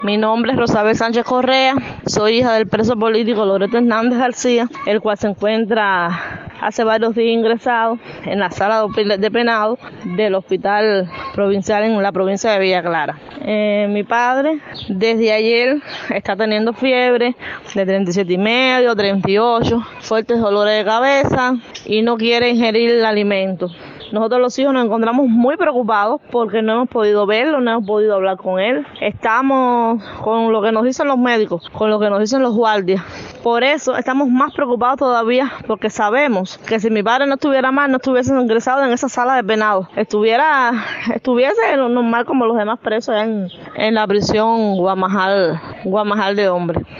Mi nombre es Rosabel Sánchez Correa, soy hija del preso político Loreto Hernández García, el cual se encuentra hace varios días ingresado en la sala de penado del hospital provincial en la provincia de Villa Clara. Mi padre desde ayer está teniendo fiebre de 37,5, 38, fuertes dolores de cabeza y no quiere ingerir el alimento. Nosotros los hijos nos encontramos muy preocupados porque no hemos podido verlo, no hemos podido hablar con él. Estamos con lo que nos dicen los médicos, con lo que nos dicen los guardias. Por eso estamos más preocupados todavía porque sabemos que si mi padre no estuviera mal, no estuviese ingresado en esa sala de penado. Estuviese normal como los demás presos en la prisión Guamajal de Hombre.